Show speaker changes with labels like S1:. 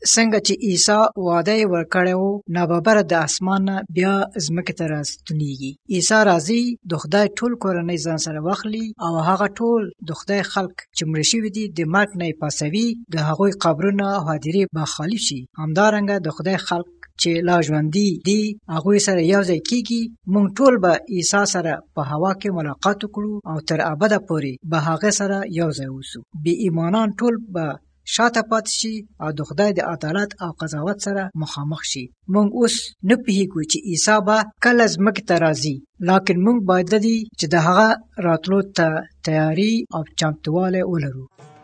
S1: څنګه چې عیسی وعده یې ورکړی و ناببره د اسمان نه بیا ځمکې ته راستنېږي. عیسی راځي د خدای ټول کورنۍ ځان سره واخلي او هغه ټول د خدای خلق چې مړه شوي دي د مرګ نه یې پاسوي، د هغوی قبرونه او هدیرې به خالي شي. همدارنګه د خدای خلق چې لا ژوندي دي هغوی سره یو ځای کېږي. موږ ټول به عیسی سره په هوا کې ملاقات وکړو او تر ابده پورې به هغه سره یو ځای اوسو. بې ایمانان ټول به شاته پاتې شي او د خدای د عدالت او قضاوت سره مخامخ شي. موږ اوس نه پوهیږو چې عیسی به کله ځمکې ته راځي، لکن موږ باید چې د هغه راتلو ته تیاری او چمتووالی ولرو.